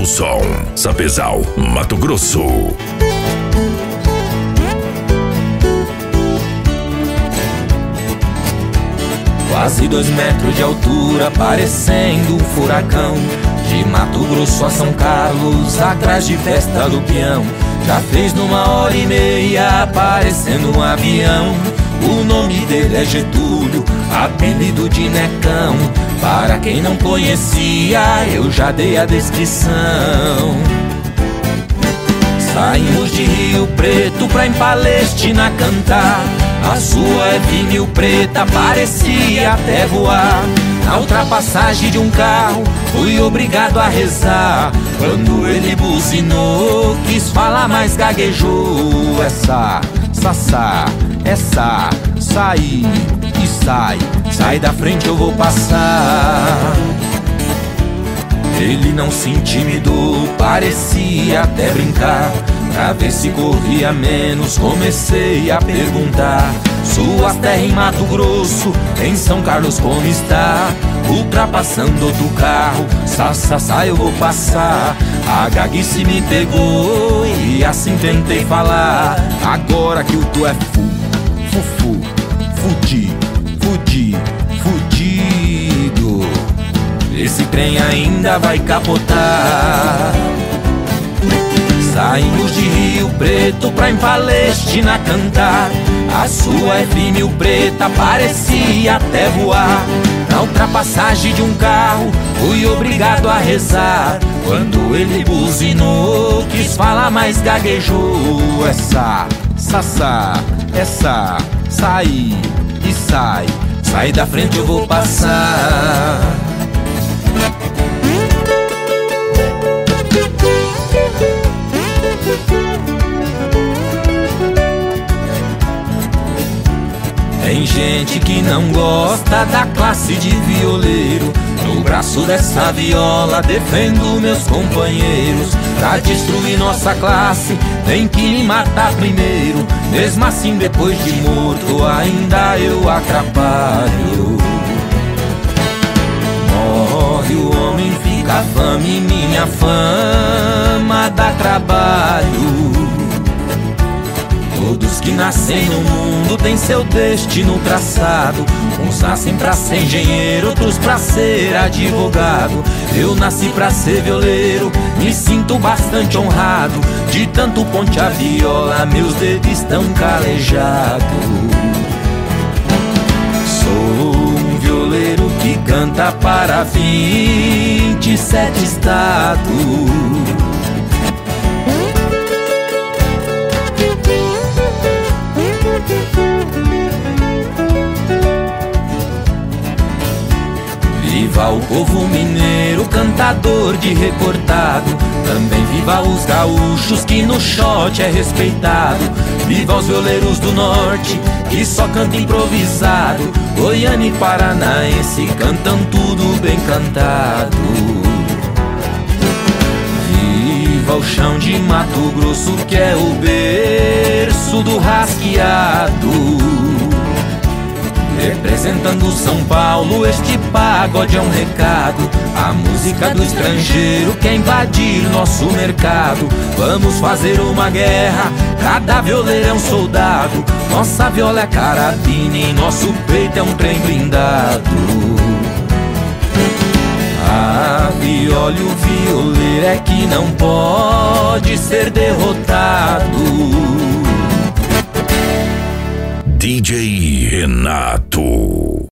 do som, Sapezal, Mato Grosso. Quase 2 metros de altura, parecendo um furacão. De Mato Grosso a São Carlos, atrás de Festa do Peão. Já fez numa hora e meia, parecendo um avião. O nome dele é Getúlio, apelido de Necão. Para quem não conhecia, eu já dei a descrição. Saímos de Rio Preto pra em Palestina cantar. A sua é vinil preta, parecia até voar. Na ultrapassagem de um carro, fui obrigado a rezar. Quando ele buzinou, quis falar, mas gaguejou. Essa, sassá, essa, saí e sai. Sai da frente, eu vou passar. Ele não se intimidou, parecia até brincar. Pra ver se corria menos, comecei a perguntar. Suas terras em Mato Grosso, em São Carlos como está? Ultrapassando outro carro, sa, eu vou passar. A gaguice me pegou e assim tentei falar. Agora que o tu é fufu, fudido. Esse trem ainda vai capotar. Saímos de Rio Preto pra em Palestina cantar. A sua é vinil preta, parecia até voar. Na ultrapassagem de um carro, fui obrigado a rezar. Quando ele buzinou, quis falar, mas gaguejou. Essa, sassá, essa, saí e sai. Sai da frente, eu vou passar. Tem gente que não gosta da classe de violeiro. No braço dessa viola defendo meus companheiros. Pra destruir nossa classe tem que me matar primeiro. Mesmo assim depois de morto ainda eu atrapalho. Morre o homem, fica a fame, minha fama dá trabalho. Todos que nascem no mundo têm seu destino traçado. Uns nascem pra ser engenheiro, outros pra ser advogado. Eu nasci pra ser violeiro, me sinto bastante honrado. De tanto ponte a viola, meus dedos estão calejados. Sou um violeiro que canta para 27 estados. Viva o povo mineiro, cantador de recortado. Também viva os gaúchos, que no shot é respeitado. Viva os violeiros do norte, que só canta improvisado. Goiânia e paranaense cantam tudo bem cantado. Viva o chão de Mato Grosso, que é o berço do rasqueado. Representando São Paulo, este pagode é um recado. A música do estrangeiro quer invadir nosso mercado. Vamos fazer uma guerra, cada violeiro é um soldado. Nossa viola é carabina e nosso peito é um trem blindado. A viola e o violeiro é que não pode ser derrotado. DJ Renato.